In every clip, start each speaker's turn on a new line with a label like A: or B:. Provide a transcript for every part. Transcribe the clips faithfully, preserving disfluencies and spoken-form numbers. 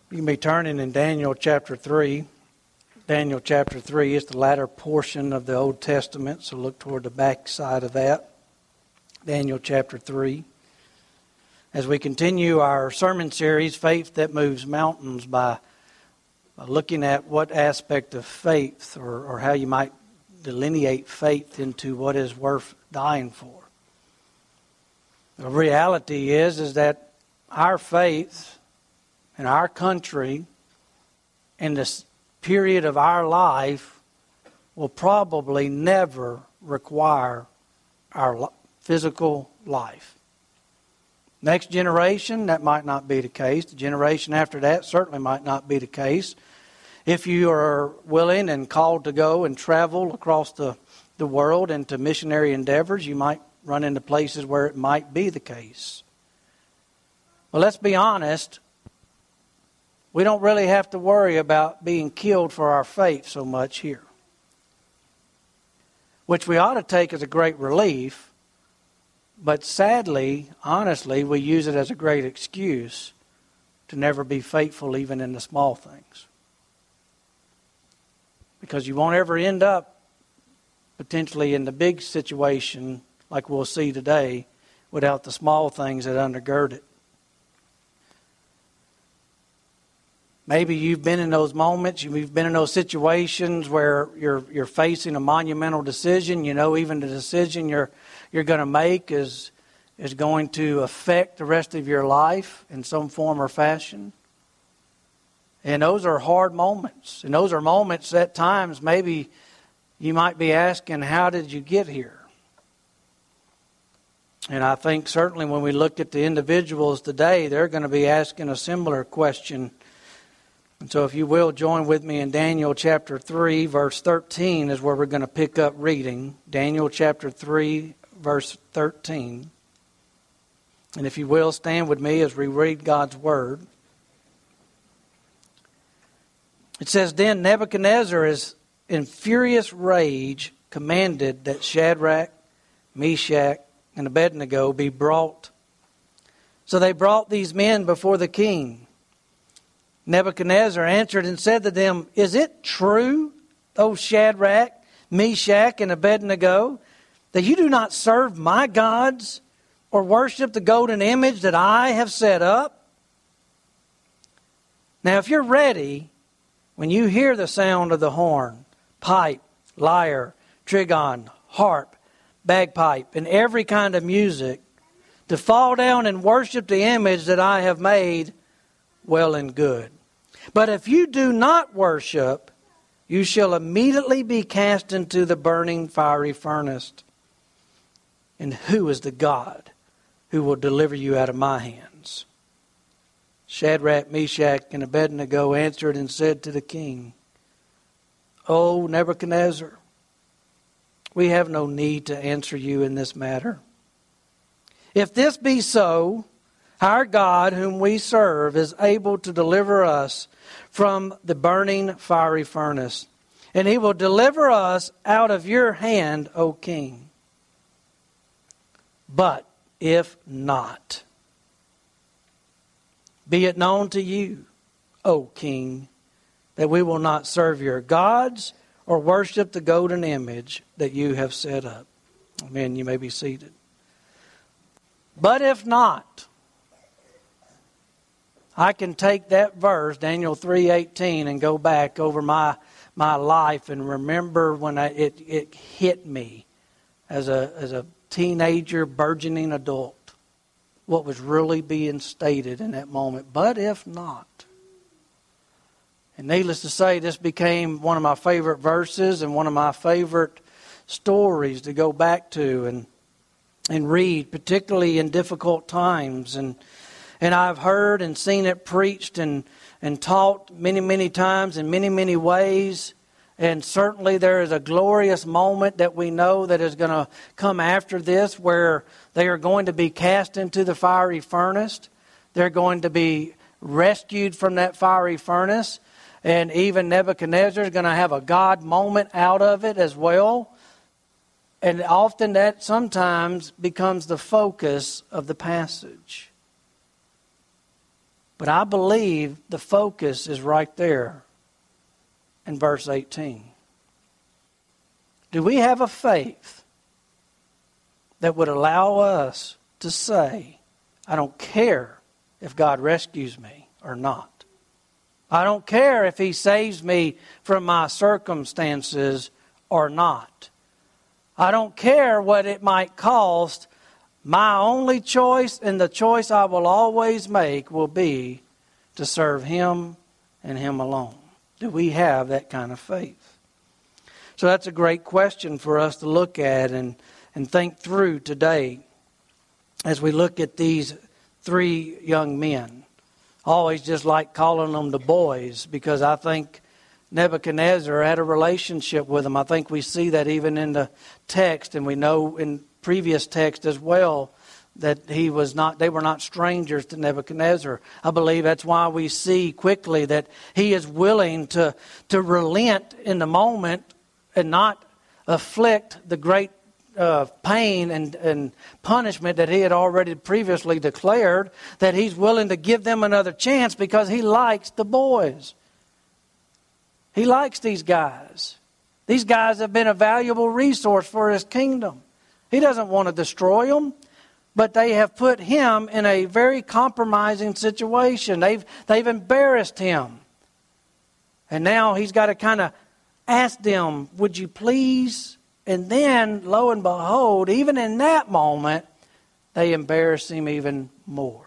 A: You can be turning in Daniel chapter three. Daniel chapter three is the latter portion of the Old Testament, so look toward the back side of that. Daniel chapter three. As we continue our sermon series, Faith That Moves Mountains, by, by looking at what aspect of faith or, or how you might delineate faith into what is worth dying for. The reality is, is that our faith in our country, in this period of our life, will probably never require our physical life. Next generation, that might not be the case. The generation after that certainly might not be the case. If you are willing and called to go and travel across the, the world into missionary endeavors, you might run into places where it might be the case. Well, let's be honest. We don't really have to worry about being killed for our faith so much here, which we ought to take as a great relief, but sadly, honestly, we use it as a great excuse to never be faithful even in the small things. Because you won't ever end up potentially in the big situation like we'll see today without the small things that undergird it. Maybe you've been in those moments, you've been in those situations where you're you're facing a monumental decision. You know, even the decision you're you're going to make is is going to affect the rest of your life in some form or fashion. And those are hard moments. And those are moments at times maybe you might be asking, how did you get here? And I think certainly when we look at the individuals today, they're going to be asking a similar question. And so if you will, join with me in Daniel chapter three, verse thirteen is where we're going to pick up reading. Daniel chapter three, verse thirteen. And if you will, stand with me as we read God's Word. It says, Then Nebuchadnezzar is in furious rage commanded that Shadrach, Meshach, and Abednego be brought. So they brought these men before the king. Nebuchadnezzar answered and said to them, Is it true, O Shadrach, Meshach, and Abednego, that you do not serve my gods or worship the golden image that I have set up? Now, if you're ready, when you hear the sound of the horn, pipe, lyre, trigon, harp, bagpipe, and every kind of music, to fall down and worship the image that I have made, well and good. But if you do not worship, you shall immediately be cast into the burning fiery furnace. And who is the God who will deliver you out of my hands? Shadrach, Meshach, and Abednego answered and said to the king, O Nebuchadnezzar, we have no need to answer you in this matter. If this be so, our God whom we serve is able to deliver us from the burning fiery furnace, and he will deliver us out of your hand, O king. But if not, be it known to you, O king, that we will not serve your gods or worship the golden image that you have set up. Amen. You may be seated. But if not, I can take that verse, Daniel three eighteen, and go back over my my life and remember when I, it it hit me as a as a teenager, burgeoning adult, what was really being stated in that moment. But if not, and needless to say, this became one of my favorite verses and one of my favorite stories to go back to and and read, particularly in difficult times. And And I've heard and seen it preached and, and taught many, many times in many, many ways. And certainly there is a glorious moment that we know that is going to come after this, where they are going to be cast into the fiery furnace. They're going to be rescued from that fiery furnace. And even Nebuchadnezzar is going to have a God moment out of it as well. And often that sometimes becomes the focus of the passage. But I believe the focus is right there in verse eighteen. Do we have a faith that would allow us to say, I don't care if God rescues me or not. I don't care if He saves me from my circumstances or not. I don't care what it might cost. My only choice, and the choice I will always make, will be to serve Him and Him alone. Do we have that kind of faith? So that's a great question for us to look at and, and think through today as we look at these three young men. I always just like calling them the boys because I think Nebuchadnezzar had a relationship with them. I think we see that even in the text, and we know in previous text as well that he was not, they were not strangers to Nebuchadnezzar. I believe that's why we see quickly that he is willing to, to relent in the moment and not afflict the great uh, pain and, and punishment that he had already previously declared, that he's willing to give them another chance because he likes the boys. He likes these guys. These guys have been a valuable resource for his kingdom. He doesn't want to destroy them, but they have put him in a very compromising situation. They've, they've embarrassed him. And now he's got to kind of ask them, would you please? And then, lo and behold, even in that moment, they embarrass him even more.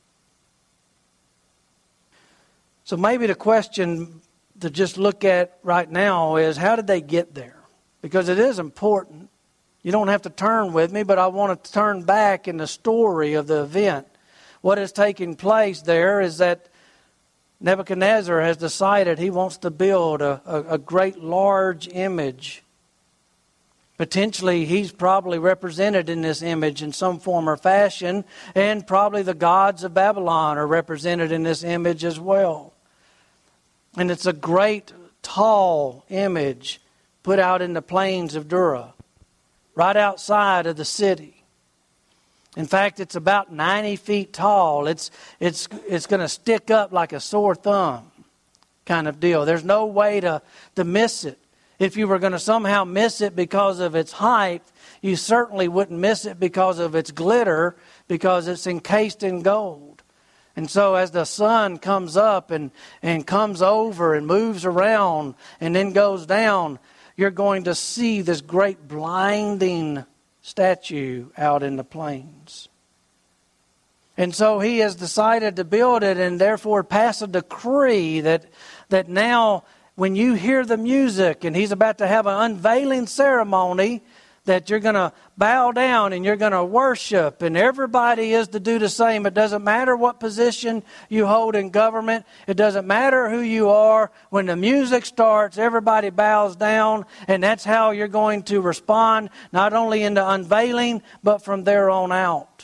A: So maybe the question to just look at right now is, how did they get there? Because it is important. You don't have to turn with me, but I want to turn back in the story of the event. What is taking place there is that Nebuchadnezzar has decided he wants to build a, a, a great large image. Potentially, he's probably represented in this image in some form or fashion, and probably the gods of Babylon are represented in this image as well. And it's a great, tall image put out in the plains of Dura, right outside of the city. In fact, it's about ninety feet tall. It's it's it's going to stick up like a sore thumb kind of deal. There's no way to, to miss it. If you were going to somehow miss it because of its height, you certainly wouldn't miss it because of its glitter, because it's encased in gold. And so as the sun comes up and, and comes over and moves around and then goes down, you're going to see this great blinding statue out in the plains. And so he has decided to build it and therefore pass a decree that, that now when you hear the music and he's about to have an unveiling ceremony, that you're going to bow down and you're going to worship, and everybody is to do the same. It doesn't matter what position you hold in government. It doesn't matter who you are. When the music starts, everybody bows down, and that's how you're going to respond, not only in the unveiling, but from there on out.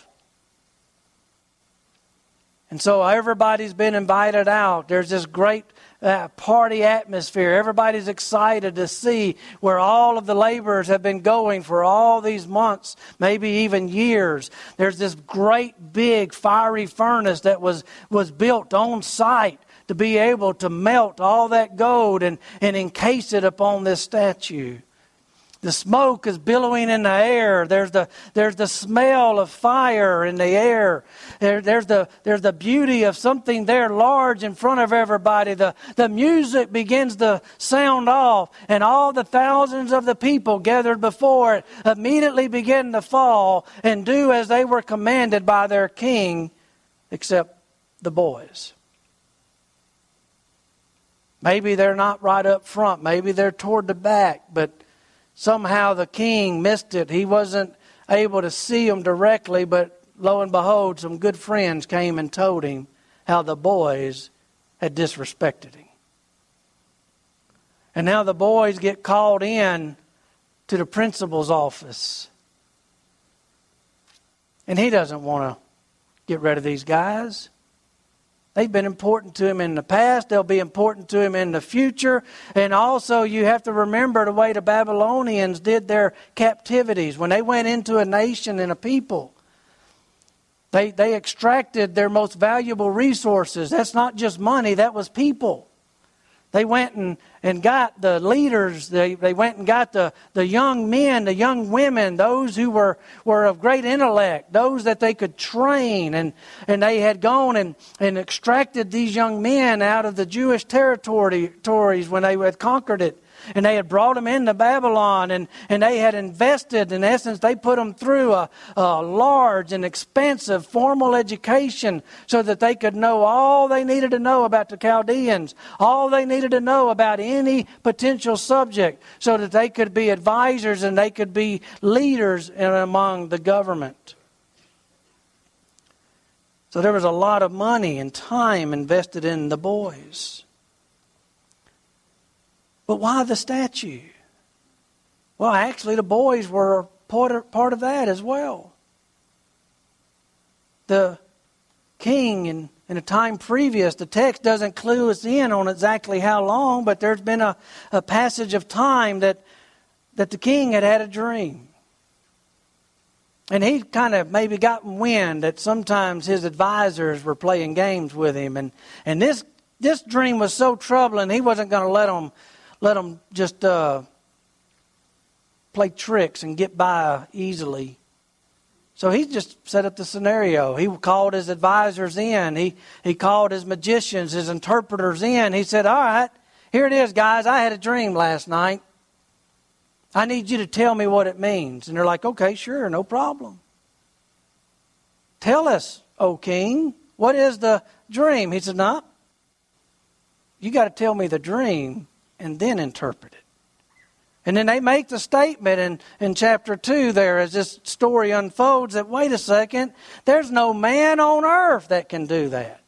A: And so everybody's been invited out. There's this great Uh, party atmosphere. Everybody's excited to see where all of the laborers have been going for all these months, maybe even years. There's this great big fiery furnace that was, was built on site to be able to melt all that gold and, and encase it upon this statue. The smoke is billowing in the air. There's the there's the smell of fire in the air. There, there's the there's the beauty of something there large in front of everybody. The the music begins to sound off, and all the thousands of the people gathered before it immediately begin to fall and do as they were commanded by their king, except the boys. Maybe they're not right up front. Maybe they're toward the back, but somehow the king missed it. He wasn't able to see them directly, but lo and behold, some good friends came and told him how the boys had disrespected him. And now the boys get called in to the principal's office. And he doesn't want to get rid of these guys. They've been important to him in the past. They'll be important to him in the future. And also you have to remember the way the Babylonians did their captivities. When they went into a nation and a people, They, they extracted their most valuable resources. That's not just money, that was people. They went and, and got the leaders, they, they went and got the, the young men, the young women, those who were, were of great intellect, those that they could train. And, and they had gone and, and extracted these young men out of the Jewish territories when they had conquered it. And they had brought them into Babylon, and, and they had invested. In essence, they put them through a, a large and expensive formal education so that they could know all they needed to know about the Chaldeans, all they needed to know about any potential subject, so that they could be advisors and they could be leaders in, among the government. So there was a lot of money and time invested in the boys. But why the statue? Well, actually, the boys were part of, part of that as well. The king, in, in a time previous, the text doesn't clue us in on exactly how long, but there's been a, a passage of time that, that the king had had a dream. And he kind of maybe gotten wind that sometimes his advisors were playing games with him. And, and this, this dream was so troubling, he wasn't going to let them Let them just uh, play tricks and get by easily. So he just set up the scenario. He called his advisors in. He, he called his magicians, his interpreters in. He said, all right, here it is, guys. I had a dream last night. I need you to tell me what it means. And they're like, okay, sure, no problem. Tell us, O king, what is the dream? He said, no, you got to tell me the dream and then interpret it. And then they make the statement in, in chapter two there as this story unfolds that, wait a second, there's no man on earth that can do that.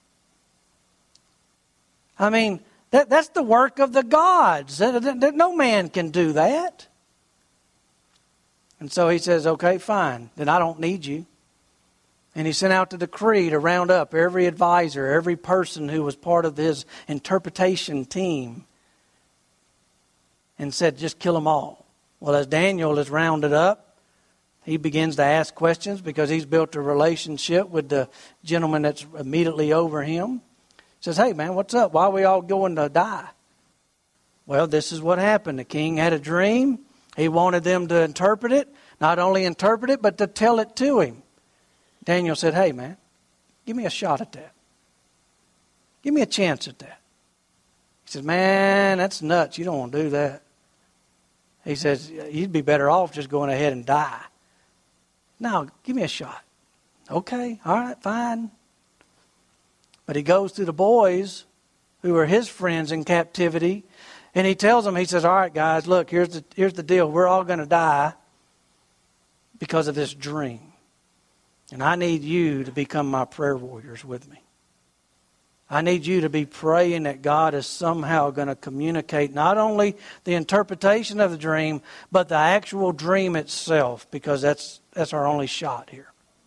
A: I mean, that, that's the work of the gods. That, that, that no man can do that. And so he says, okay, fine, then I don't need you. And he sent out the decree to round up every advisor, every person who was part of his interpretation team, and said, just kill them all. Well, as Daniel is rounded up, he begins to ask questions because he's built a relationship with the gentleman that's immediately over him. He says, hey, man, what's up? Why are we all going to die? Well, this is what happened. The king had a dream. He wanted them to interpret it. Not only interpret it, but to tell it to him. Daniel said, hey, man, give me a shot at that. Give me a chance at that. He says, man, that's nuts. You don't want to do that. He says, you'd be better off just going ahead and die. No, give me a shot. Okay, all right, fine. But he goes to the boys who are his friends in captivity, and he tells them, he says, all right, guys, look, here's the, here's the deal. We're all going to die because of this dream. And I need you to become my prayer warriors with me. I need you to be praying that God is somehow going to communicate not only the interpretation of the dream, but the actual dream itself, because that's that's our only shot here.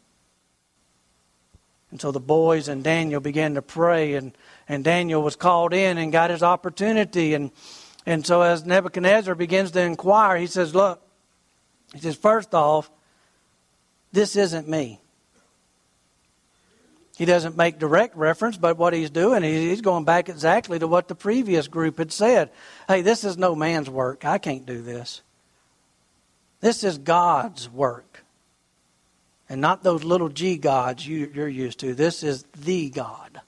A: And so the boys and Daniel began to pray, and, and Daniel was called in and got his opportunity. And, and so as Nebuchadnezzar begins to inquire, he says, look, he says, first off, this isn't me. He doesn't make direct reference, but what he's doing, he's going back exactly to what the previous group had said. Hey, this is no man's work. I can't do this. This is God's work. And not those little g gods you, you're used to. This is the God.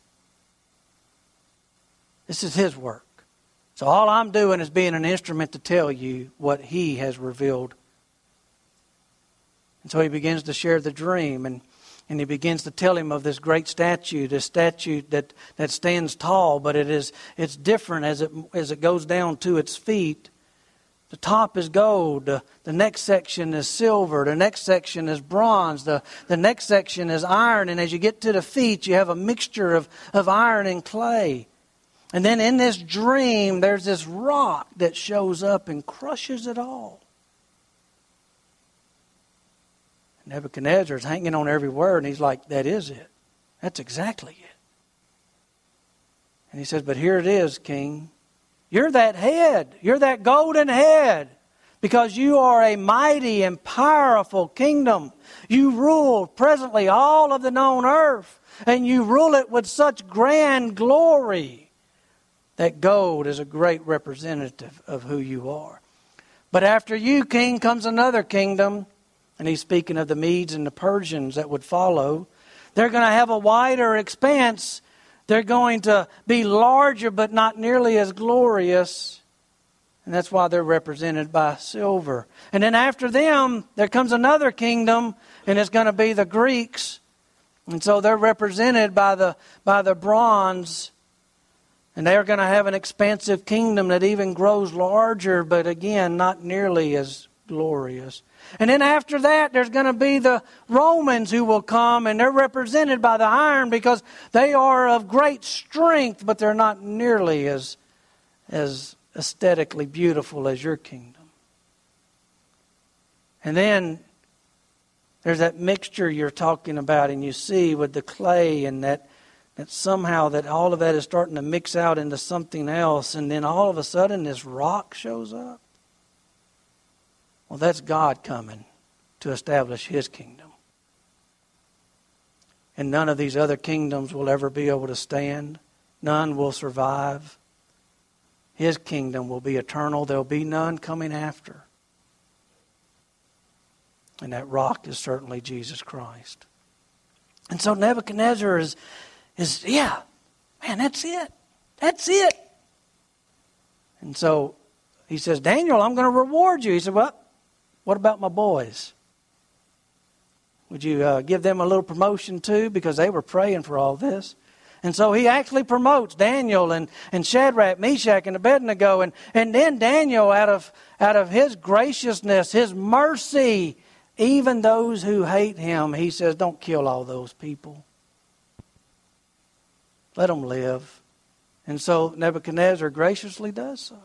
A: This is His work. So all I'm doing is being an instrument to tell you what He has revealed. And so he begins to share the dream, and And he begins to tell him of this great statue, this statue that, that stands tall, but it is it's different as it as it goes down to its feet. The top is gold. The, the next section is silver. The next section is bronze. The, the next section is iron. And as you get to the feet, you have a mixture of, of iron and clay. And then in this dream, there's this rock that shows up and crushes it all. Nebuchadnezzar is hanging on every word, and he's like, that is it. That's exactly it. And he says, but here it is, King. You're that head. You're that golden head because you are a mighty and powerful kingdom. You rule presently all of the known earth, and you rule it with such grand glory that gold is a great representative of who you are. But after you, king, comes another kingdom, and he's speaking of the Medes and the Persians that would follow. They're going to have a wider expanse. They're going to be larger, but not nearly as glorious. And that's why they're represented by silver. And then after them, there comes another kingdom, and it's going to be the Greeks. And so they're represented by the by the bronze. And they're going to have an expansive kingdom that even grows larger, but again, not nearly as glorious. And then after that, there's going to be the Romans who will come, and they're represented by the iron because they are of great strength, but they're not nearly as, as aesthetically beautiful as your kingdom. And then there's that mixture you're talking about, and you see with the clay, and that, that somehow that all of that is starting to mix out into something else, and then all of a sudden this rock shows up. Well, that's God coming to establish His kingdom. And none of these other kingdoms will ever be able to stand. None will survive. His kingdom will be eternal. There'll be none coming after. And that rock is certainly Jesus Christ. And so Nebuchadnezzar is, is yeah, man, that's it. That's it. And so he says, Daniel, I'm going to reward you. He said, well, what about my boys? Would you uh, give them a little promotion too? Because they were praying for all this. And so he actually promotes Daniel and, and Shadrach, Meshach, and Abednego. And, and then Daniel, out of, out of his graciousness, his mercy, even those who hate him, he says, don't kill all those people. Let them live. And so Nebuchadnezzar graciously does so.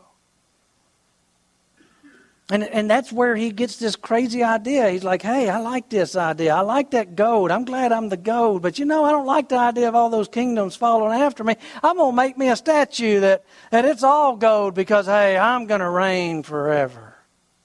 A: And and that's where he gets this crazy idea. He's like, hey, I like this idea. I like that gold. I'm glad I'm the gold. But you know, I don't like the idea of all those kingdoms following after me. I'm going to make me a statue that, that it's all gold because, hey, I'm going to reign forever.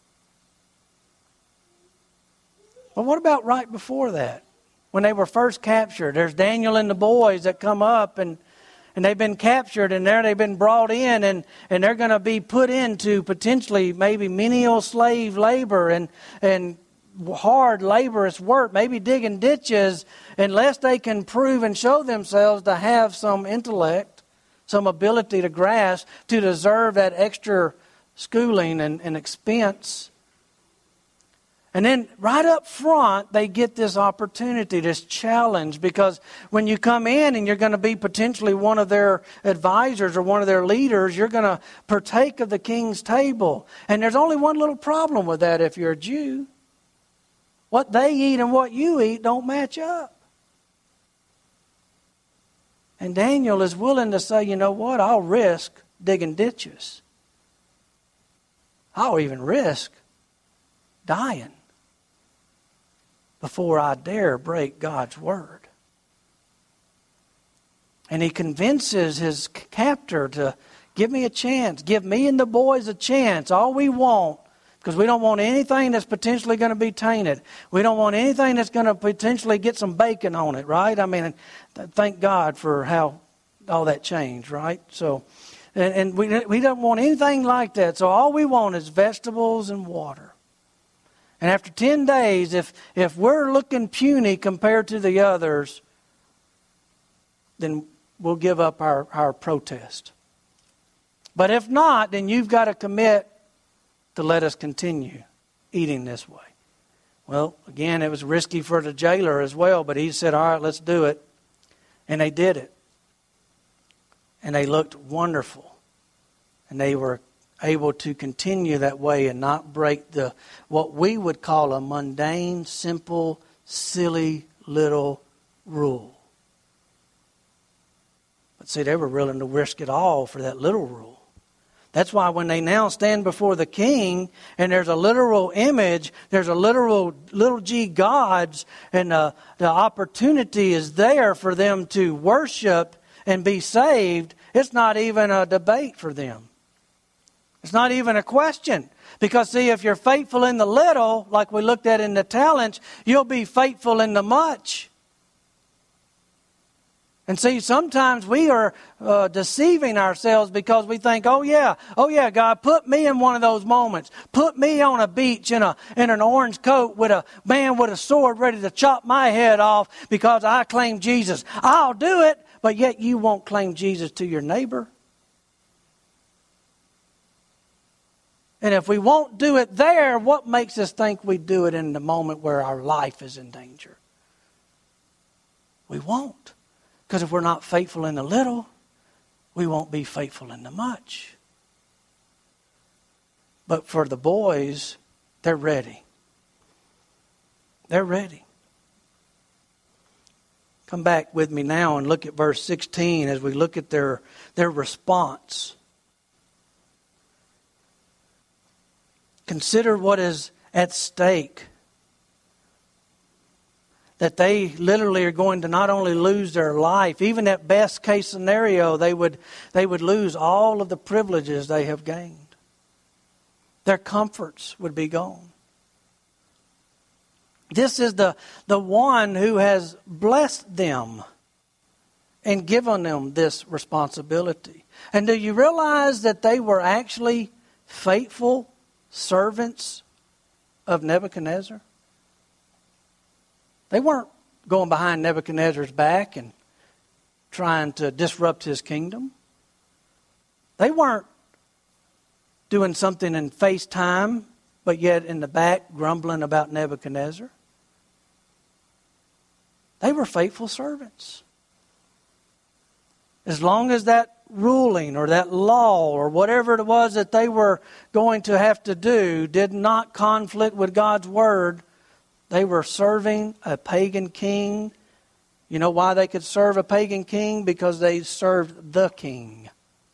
A: But what about right before that? When they were first captured, there's Daniel and the boys that come up and And they've been captured, and there they've been brought in, and, and they're going to be put into potentially maybe menial slave labor and, and hard laborious work, maybe digging ditches, unless they can prove and show themselves to have some intellect, some ability to grasp, to deserve that extra schooling and, and expense. And then right up front, they get this opportunity, this challenge, because when you come in and you're going to be potentially one of their advisors or one of their leaders, you're going to partake of the king's table. And there's only one little problem with that if you're a Jew. What they eat and what you eat don't match up. And Daniel is willing to say, you know what, I'll risk digging ditches. I'll even risk dying before I dare break God's word. And he convinces his captor to give me a chance. Give me and the boys a chance. All we want, because we don't want anything that's potentially going to be tainted. We don't want anything that's going to potentially get some bacon on it, right? I mean, thank God for how all that changed, right? So, and, and we we don't want anything like that. So all we want is vegetables and water. And after ten days, if, if we're looking puny compared to the others, then we'll give up our, our protest. But if not, then you've got to commit to let us continue eating this way. Well, again, it was risky for the jailer as well, but he said, all right, let's do it. And they did it. And they looked wonderful. And they were able to continue that way and not break the what we would call a mundane, simple, silly little rule. But see, they were willing to risk it all for that little rule. That's why when they now stand before the king and there's a literal image, there's a literal little g gods, and the, the opportunity is there for them to worship and be saved, it's not even a debate for them. It's not even a question. Because see, if you're faithful in the little, like we looked at in the talents, you'll be faithful in the much. And see, sometimes we are uh, deceiving ourselves because we think, oh yeah, oh yeah, God, put me in one of those moments. Put me on a beach in a in an orange coat with a man with a sword ready to chop my head off because I claim Jesus. I'll do it, but yet you won't claim Jesus to your neighbor. And if we won't do it there, what makes us think we do it in the moment where our life is in danger? We won't. Because if we're not faithful in the little, we won't be faithful in the much. But for the boys, they're ready. They're ready. Come back with me now and look at verse sixteen as we look at their, their response. Consider what is at stake. That they literally are going to not only lose their life, even at best case scenario, they would, they would lose all of the privileges they have gained. Their comforts would be gone. This is the, the one who has blessed them and given them this responsibility. And do you realize that they were actually faithful servants of Nebuchadnezzar? They weren't going behind Nebuchadnezzar's back and trying to disrupt his kingdom. They weren't doing something in FaceTime, but yet in the back grumbling about Nebuchadnezzar. They were faithful servants. As long as that ruling or that law or whatever it was that they were going to have to do did not conflict with God's word, they were serving a pagan king. You know why they could serve a pagan king? Because they served the king.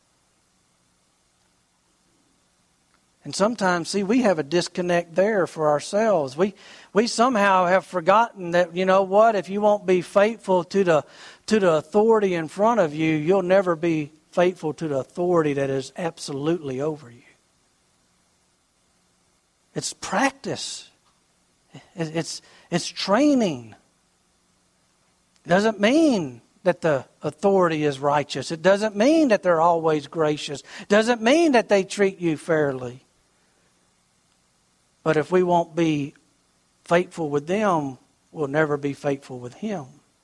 A: And sometimes, see, we have a disconnect there for ourselves. We we somehow have forgotten that, you know what, if you won't be faithful to the to the authority in front of you, you'll never be faithful to the authority that is absolutely over you. It's practice. It's, it's training. It doesn't mean that the authority is righteous. It doesn't mean that they're always gracious. It doesn't mean that they treat you fairly. But if we won't be faithful with them, we'll never be faithful with Him.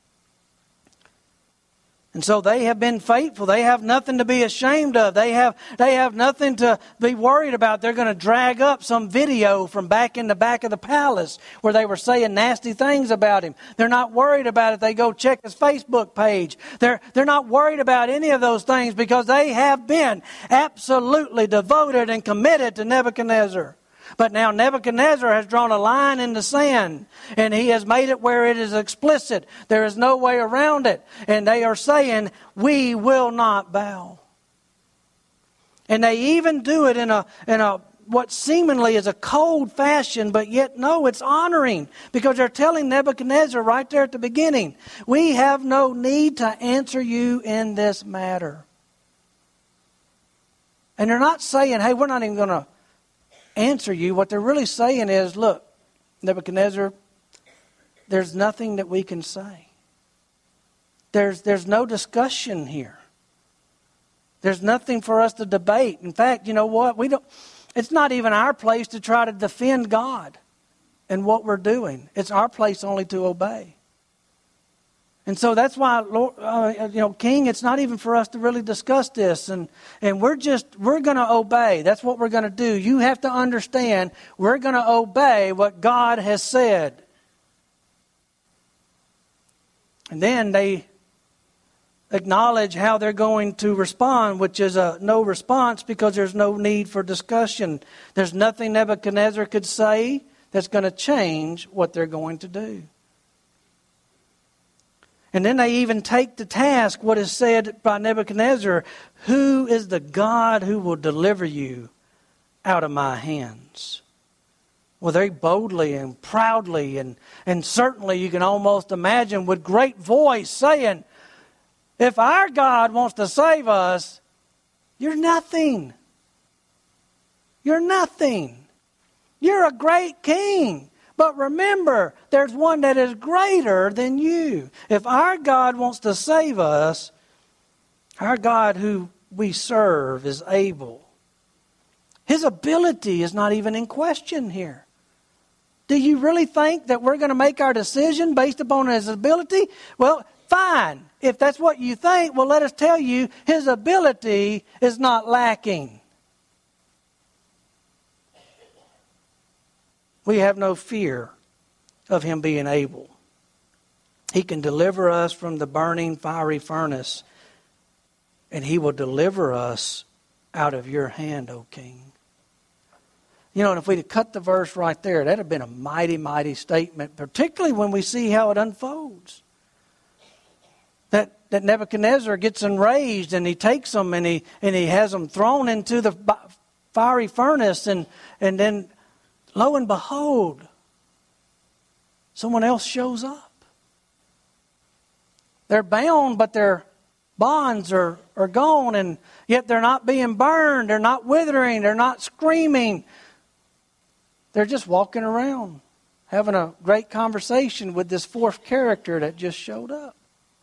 A: And so they have been faithful. They have nothing to be ashamed of. They have they have nothing to be worried about. They're going to drag up some video from back in the back of the palace where they were saying nasty things about him. They're not worried about it. They go check his Facebook page. They're, they're not worried about any of those things because they have been absolutely devoted and committed to Nebuchadnezzar. But now Nebuchadnezzar has drawn a line in the sand, and he has made it where it is explicit. There is no way around it. And they are saying, we will not bow. And they even do it in a in a what seemingly is a cold fashion, but yet no, it's honoring. Because they're telling Nebuchadnezzar right there at the beginning, we have no need to answer you in this matter. And they're not saying, hey, we're not even going to answer you. What they're really saying is, look, Nebuchadnezzar, there's nothing that we can say. There's there's no discussion here. There's nothing for us to debate. In fact, you know what? We don't. It's not even our place to try to defend God and what we're doing. It's our place only to obey. And so that's why, Lord, uh, you know, King, it's not even for us to really discuss this. And, and we're just, we're going to obey. That's what we're going to do. You have to understand, we're going to obey what God has said. And then they acknowledge how they're going to respond, which is a no response because there's no need for discussion. There's nothing Nebuchadnezzar could say that's going to change what they're going to do. And then they even take to task what is said by Nebuchadnezzar, who is the God who will deliver you out of my hands? Well, very boldly and proudly and, and certainly you can almost imagine with great voice saying, if our God wants to save us, you're nothing. You're nothing. You're a great king. But remember, there's one that is greater than you. If our God wants to save us, our God who we serve is able. His ability is not even in question here. Do you really think that we're going to make our decision based upon His ability? Well, fine. If that's what you think, well, let us tell you, His ability is not lacking. We have no fear of Him being able. He can deliver us from the burning fiery furnace, and He will deliver us out of your hand, O King. You know, and if we'd have cut the verse right there, that would have been a mighty, mighty statement, particularly when we see how it unfolds. That, that Nebuchadnezzar gets enraged, and he takes them, and he, and he has them thrown into the fiery furnace, and, and then lo and behold, someone else shows up. They're bound, but their bonds are, are gone, and yet they're not being burned. They're not withering. They're not screaming. They're just walking around, having a great conversation with this fourth character that just showed up.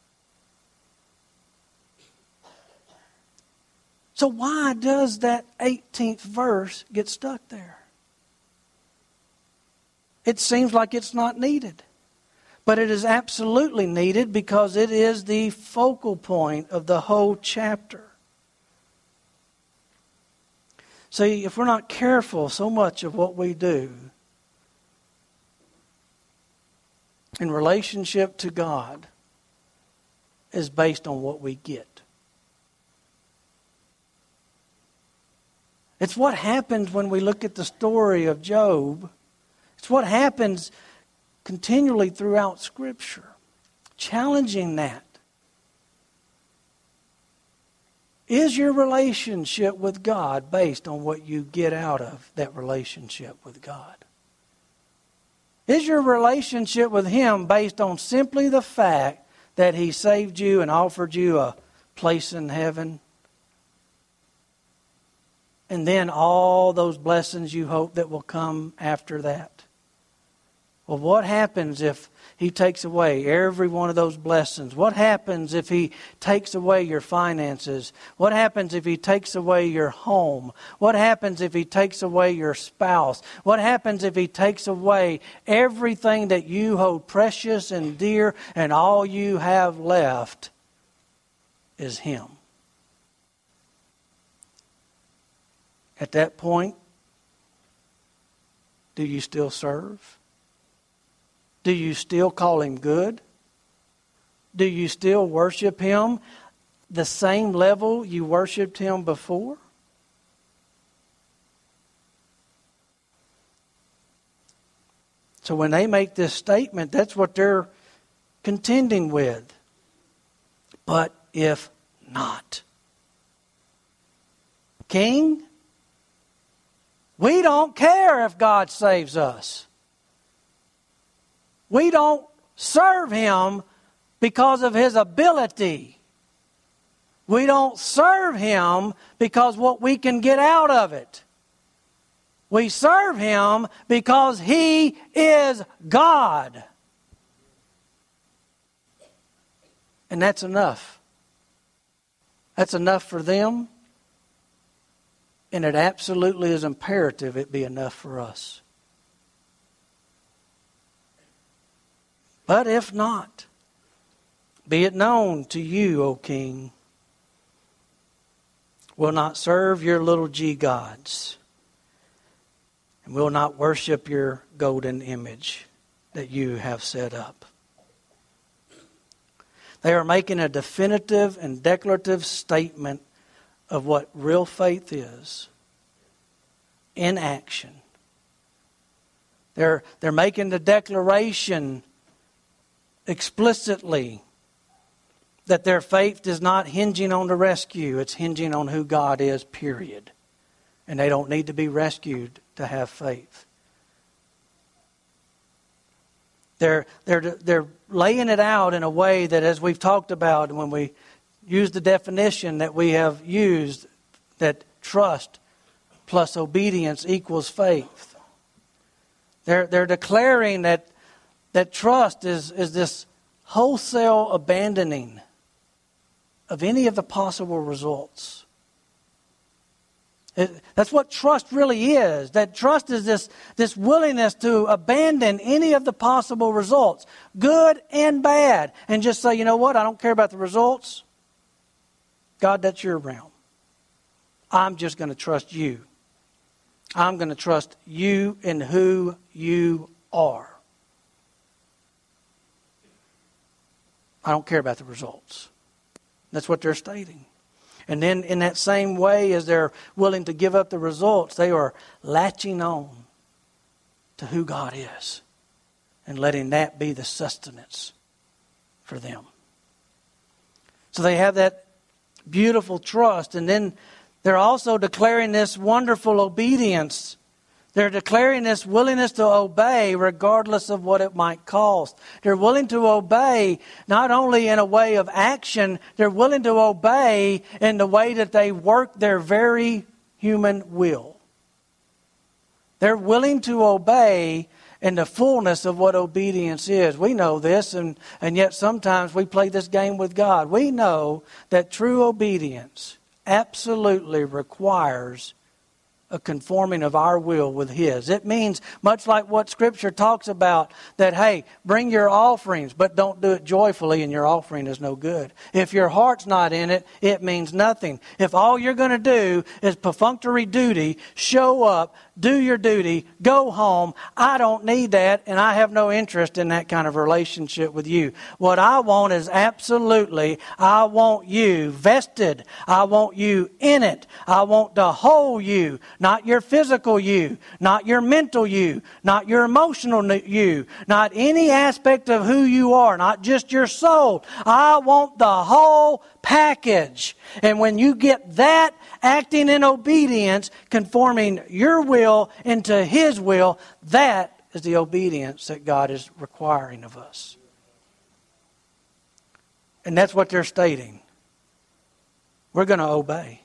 A: So why does that eighteenth verse get stuck there? It seems like it's not needed. But it is absolutely needed because it is the focal point of the whole chapter. See, if we're not careful, so much of what we do in relationship to God is based on what we get. It's what happens when we look at the story of Job. It's what happens continually throughout Scripture. Challenging that. Is your relationship with God based on what you get out of that relationship with God? Is your relationship with Him based on simply the fact that He saved you and offered you a place in heaven? And then all those blessings you hope that will come after that? Well, what happens if He takes away every one of those blessings? What happens if He takes away your finances? What happens if He takes away your home? What happens if He takes away your spouse? What happens if He takes away everything that you hold precious and dear, and all you have left is Him? At that point, do you still serve? Do you still call Him good? Do you still worship Him the same level you worshiped Him before? So when they make this statement, that's what they're contending with. But if not, King, we don't care if God saves us. We don't serve Him because of His ability. We don't serve Him because what we can get out of it. We serve Him because He is God. And that's enough. That's enough for them. And it absolutely is imperative it be enough for us. But if not, be it known to you, O King, will not serve your little g gods, and will not worship your golden image that you have set up. They are making a definitive and declarative statement of what real faith is in action. They're, they're making the declaration explicitly that their faith is not hinging on the rescue. It's hinging on who God is, period. And they don't need to be rescued to have faith. They're, they're, they're laying it out in a way that, as we've talked about when we use the definition that we have used, that trust plus obedience equals faith. They're, they're declaring that, that trust is, is this wholesale abandoning of any of the possible results. It, that's what trust really is. That trust is this, this willingness to abandon any of the possible results, good and bad, and just say, you know what, I don't care about the results. God, that's your realm. I'm just going to trust you. I'm going to trust you in who you are. I don't care about the results. That's what they're stating. And then in that same way as they're willing to give up the results, they are latching on to who God is and letting that be the sustenance for them. So they have that beautiful trust, and then they're also declaring this wonderful obedience. They're declaring this willingness to obey regardless of what it might cost. They're willing to obey not only in a way of action, they're willing to obey in the way that they work their very human will. They're willing to obey in the fullness of what obedience is. We know this, and, and yet sometimes we play this game with God. We know that true obedience absolutely requires a conforming of our will with His. It means, much like what Scripture talks about, that, hey, bring your offerings, but don't do it joyfully and your offering is no good. If your heart's not in it, it means nothing. If all you're going to do is perfunctory duty, show up, do your duty, go home, I don't need that, and I have no interest in that kind of relationship with you. What I want is absolutely, I want you vested. I want you in it. I want the whole you, not your physical you, not your mental you, not your emotional you, not any aspect of who you are, not just your soul. I want the whole package. And when you get that, acting in obedience, conforming your will into His will, that is the obedience that God is requiring of us. And that's what they're stating. We're going to obey.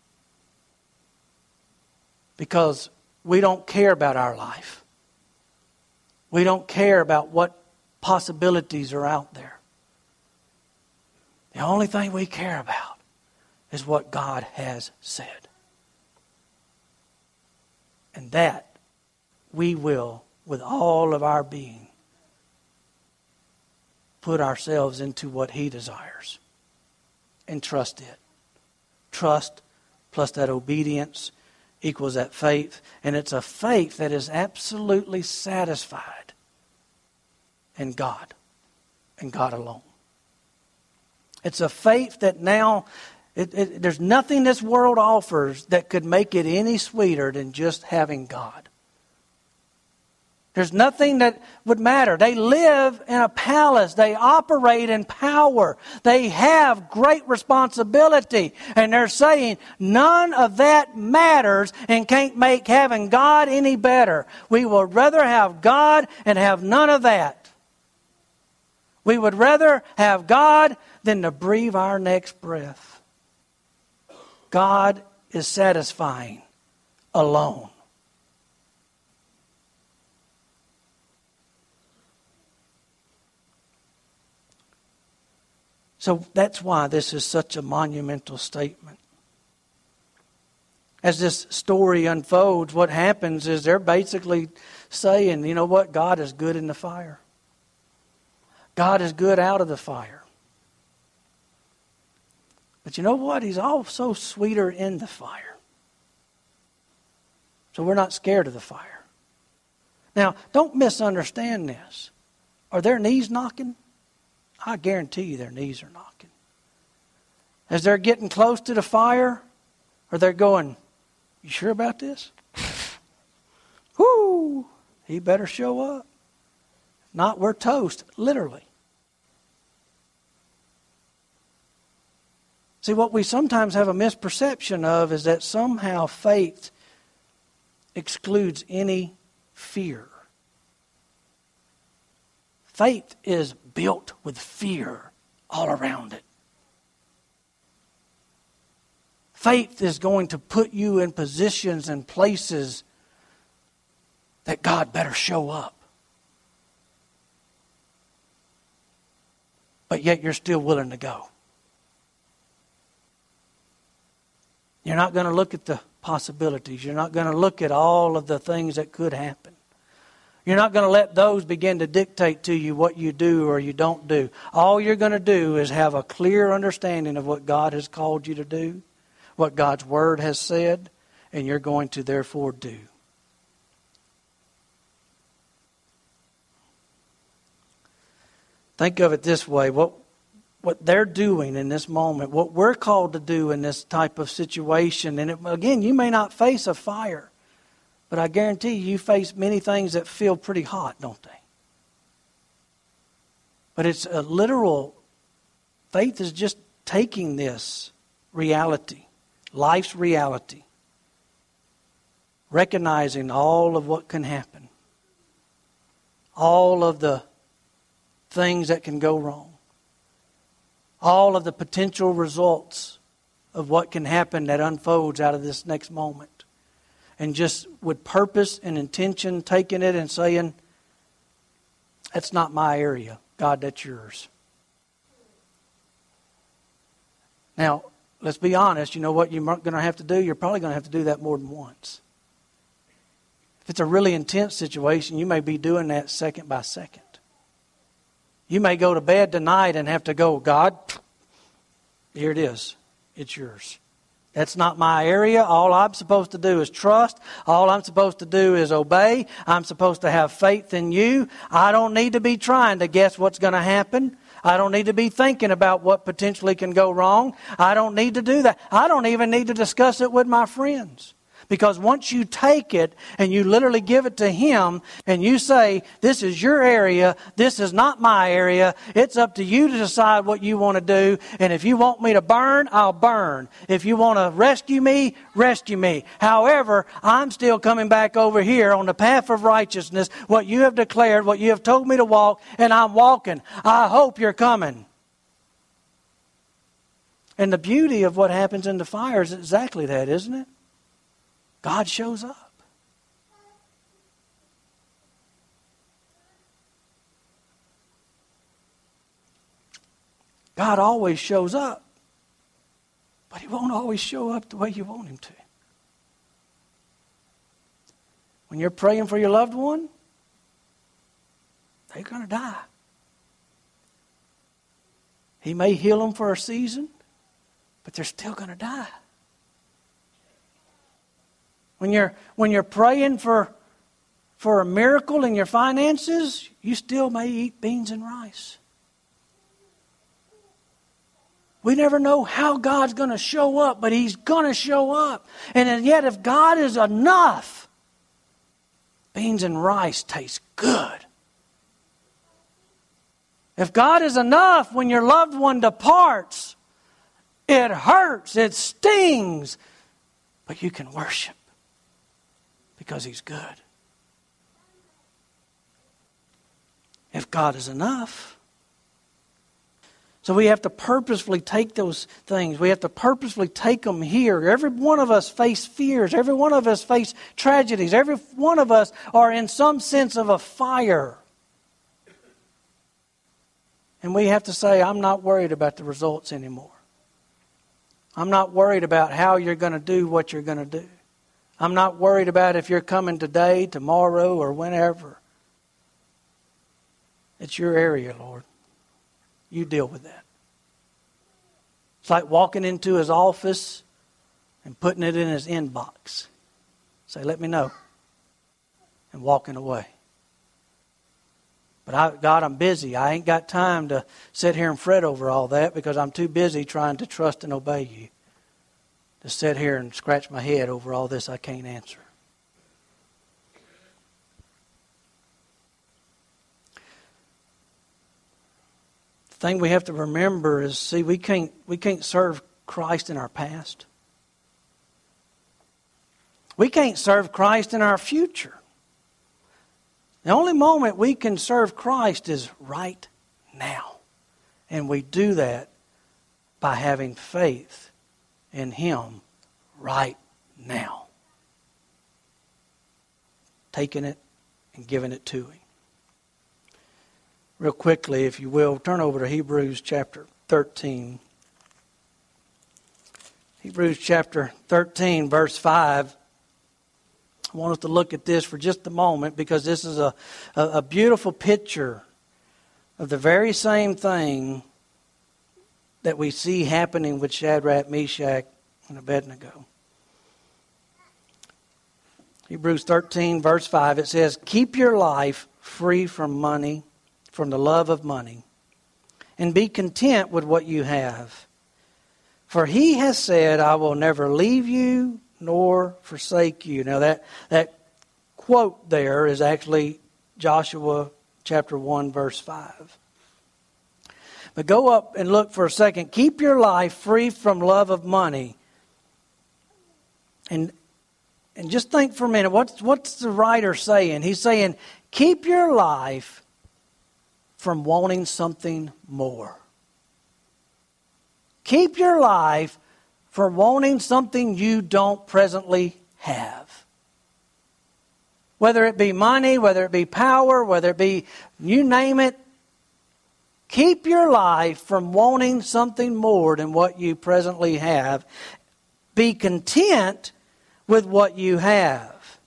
A: Because we don't care about our life. We don't care about what possibilities are out there. The only thing we care about is what God has said. And that we will, with all of our being, put ourselves into what He desires and trust it. Trust plus that obedience equals that faith. And it's a faith that is absolutely satisfied in God and God alone. It's a faith that now, it, it, there's nothing this world offers that could make it any sweeter than just having God. There's nothing that would matter. They live in a palace. They operate in power. They have great responsibility. And they're saying none of that matters and can't make having God any better. We would rather have God and have none of that. We would rather have God than to breathe our next breath. God is satisfying alone. So that's why this is such a monumental statement. As this story unfolds, what happens is they're basically saying, you know what, God is good in the fire. God is good out of the fire. But you know what? He's also sweeter in the fire. So we're not scared of the fire. Now, don't misunderstand this. Are their knees knocking? I guarantee you their knees are knocking. As they're getting close to the fire, are they going, you sure about this? Whoo! He better show up. If not, we're toast, literally. See, what we sometimes have a misperception of is that somehow faith excludes any fear. Faith is built with fear all around it. Faith is going to put you in positions and places that God better show up. But yet you're still willing to go. You're not going to look at the possibilities. You're not going to look at all of the things that could happen. You're not going to let those begin to dictate to you what you do or you don't do. All you're going to do is have a clear understanding of what God has called you to do, what God's Word has said, and you're going to therefore do. Think of it this way. What, what they're doing in this moment, what we're called to do in this type of situation, and it, again, you may not face a fire, but I guarantee you, you face many things that feel pretty hot, don't they? But it's a literal, faith is just taking this reality, life's reality, recognizing all of what can happen, all of the things that can go wrong, all of the potential results of what can happen that unfolds out of this next moment. And just with purpose and intention, taking it and saying, that's not my area. God, that's yours. Now, let's be honest. You know what you're going to have to do? You're probably going to have to do that more than once. If it's a really intense situation, you may be doing that second by second. You may go to bed tonight and have to go, God, here it is. It's yours. That's not my area. All I'm supposed to do is trust. All I'm supposed to do is obey. I'm supposed to have faith in you. I don't need to be trying to guess what's going to happen. I don't need to be thinking about what potentially can go wrong. I don't need to do that. I don't even need to discuss it with my friends. Because once you take it and you literally give it to Him and you say, this is your area, this is not my area, it's up to you to decide what you want to do. And if you want me to burn, I'll burn. If you want to rescue me, rescue me. However, I'm still coming back over here on the path of righteousness, what you have declared, what you have told me to walk, and I'm walking. I hope you're coming. And the beauty of what happens in the fire is exactly that, isn't it? God shows up. God always shows up, but He won't always show up the way you want Him to. When you're praying for your loved one, they're going to die. He may heal them for a season, but they're still going to die. When you're when you're praying for for a miracle in your finances, you still may eat beans and rice. We never know how God's going to show up, but He's going to show up. And yet if God is enough, beans and rice taste good. If God is enough, when your loved one departs, it hurts, it stings, but you can worship. Because He's good. If God is enough. So we have to purposefully take those things. We have to purposefully take them here. Every one of us face fears. Every one of us face tragedies. Every one of us are in some sense of a fire. And we have to say, I'm not worried about the results anymore. I'm not worried about how you're going to do what you're going to do. I'm not worried about if you're coming today, tomorrow, or whenever. It's your area, Lord. You deal with that. It's like walking into His office and putting it in His inbox. Say, let me know. And walking away. But I, God, I'm busy. I ain't got time to sit here and fret over all that because I'm too busy trying to trust and obey You. To sit here and scratch my head over all this I can't answer. The thing we have to remember is, see, we can't we can't serve Christ in our past. We can't serve Christ in our future. The only moment we can serve Christ is right now. And we do that by having faith in Him right now. Taking it and giving it to Him. Real quickly, if you will, turn over to Hebrews chapter thirteen. Hebrews chapter thirteen, verse five. I want us to look at this for just a moment because this is a, a, a beautiful picture of the very same thing that we see happening with Shadrach, Meshach, and Abednego. Hebrews thirteen, verse five, it says, "Keep your life free from money, from the love of money, and be content with what you have. For He has said, I will never leave you nor forsake you." Now that, that quote there is actually Joshua chapter one, verse five. But go up and look for a second. Keep your life free from love of money. And and just think for a minute, what's, what's the writer saying? He's saying, keep your life from wanting something more. Keep your life from wanting something you don't presently have. Whether it be money, whether it be power, whether it be, you name it, keep your life from wanting something more than what you presently have. Be content with what you have.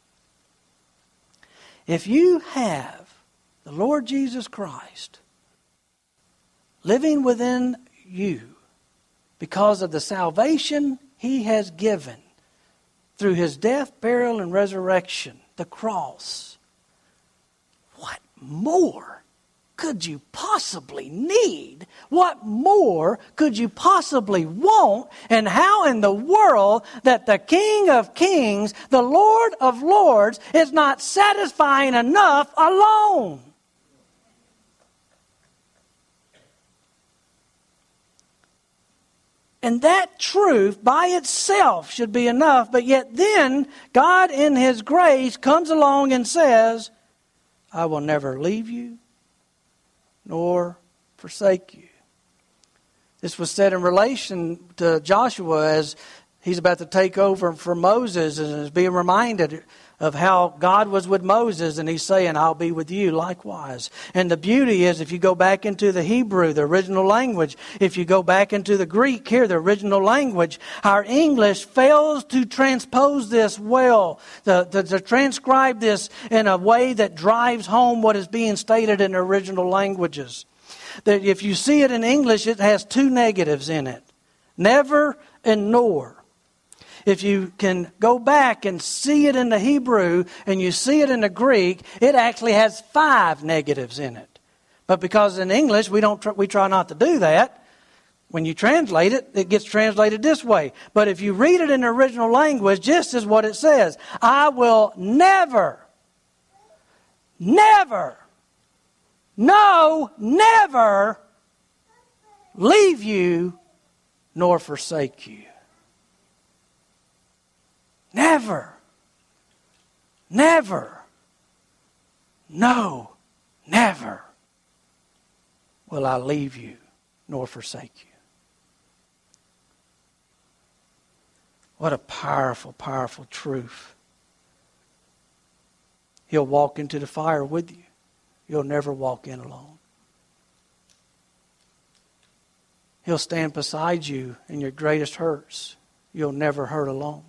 A: If you have the Lord Jesus Christ living within you because of the salvation He has given through His death, burial, and resurrection, the cross, what more could you possibly need? What more could you possibly want? And how in the world that the King of Kings, the Lord of Lords, is not satisfying enough alone? And that truth by itself should be enough, but yet then God in His grace comes along and says, I will never leave you nor forsake you. This was said in relation to Joshua as he's about to take over for Moses and is being reminded of how God was with Moses, and He's saying, I'll be with you likewise. And the beauty is, if you go back into the Hebrew, the original language, if you go back into the Greek here, the original language, our English fails to transpose this well, to, to, to transcribe this in a way that drives home what is being stated in the original languages. That if you see it in English, it has two negatives in it. Never and nor. If you can go back and see it in the Hebrew and you see it in the Greek, it actually has five negatives in it. But because in English we don't tr- we try not to do that, when you translate it, it gets translated this way. But if you read it in the original language, just as what it says, I will never, never, no, never leave you nor forsake you. Never, never, no, never will I leave you nor forsake you. What a powerful, powerful truth. He'll walk into the fire with you. You'll never walk in alone. He'll stand beside you in your greatest hurts. You'll never hurt alone.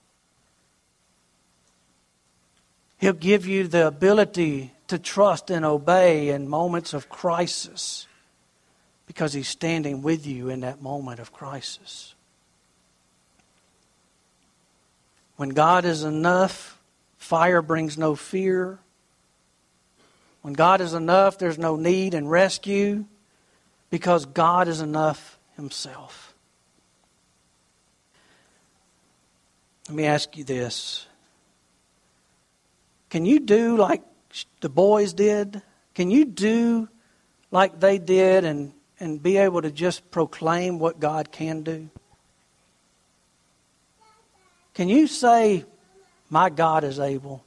A: He'll give you the ability to trust and obey in moments of crisis because He's standing with you in that moment of crisis. When God is enough, fire brings no fear. When God is enough, there's no need in rescue because God is enough Himself. Let me ask you this. Can you do like the boys did? Can you do like they did and, and be able to just proclaim what God can do? Can you say, my God is able?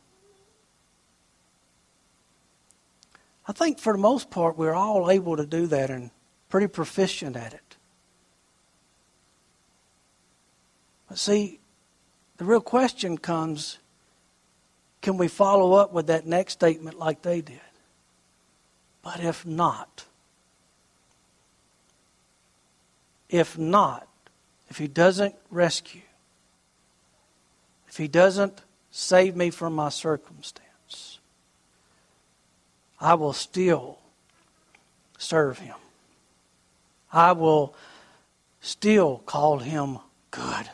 A: I think for the most part we're all able to do that and pretty proficient at it. But see, the real question comes, can we follow up with that next statement like they did? But if not, if not, if He doesn't rescue, if He doesn't save me from my circumstance, I will still serve Him. I will still call Him good.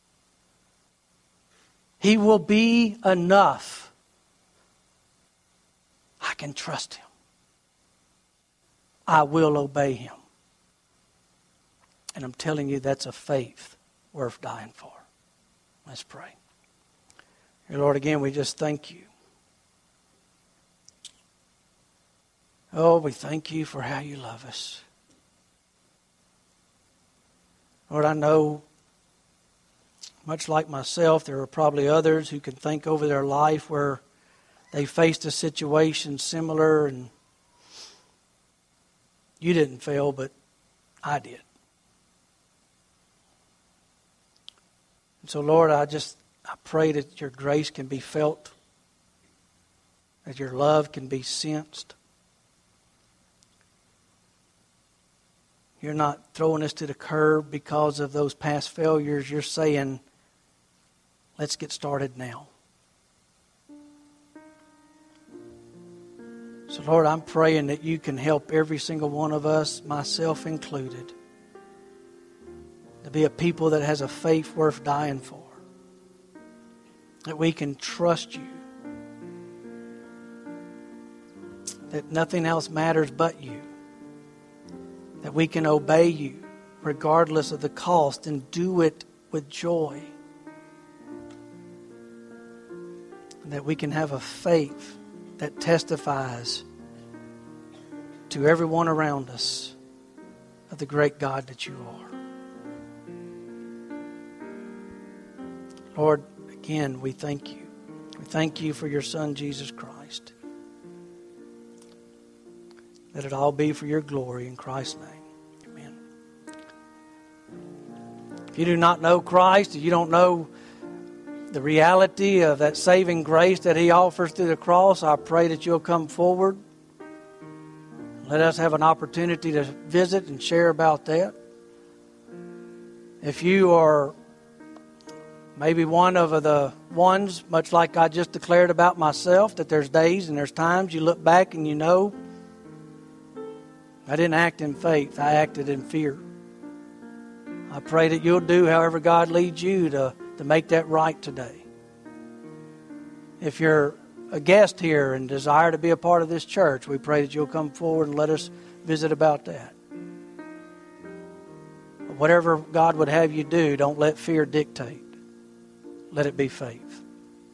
A: He will be enough. I can trust Him. I will obey Him. And I'm telling you, that's a faith worth dying for. Let's pray. Dear Lord, again, we just thank You. Oh, we thank You for how You love us. Lord, I know, much like myself, there are probably others who can think over their life where they faced a situation similar and You didn't fail, but I did. And so, Lord, I just I pray that Your grace can be felt, that Your love can be sensed. You're not throwing us to the curb because of those past failures. You're saying, let's get started now. So, Lord, I'm praying that You can help every single one of us, myself included, to be a people that has a faith worth dying for. That we can trust You. That nothing else matters but You. That we can obey You regardless of the cost and do it with joy. And that we can have a faith that testifies to everyone around us of the great God that You are. Lord, again, we thank You. We thank You for Your Son, Jesus Christ. Let it all be for Your glory in Christ's name. Amen. If you do not know Christ, if you don't know the reality of that saving grace that He offers through the cross, I pray that you'll come forward. Let us have an opportunity to visit and share about that. If you are maybe one of the ones, much like I just declared about myself, that there's days and there's times you look back and you know, I didn't act in faith, I acted in fear. I pray that you'll do however God leads you to, to make that right today. If you're a guest here and desire to be a part of this church, we pray that you'll come forward and let us visit about that. Whatever God would have you do, don't let fear dictate. Let it be faith.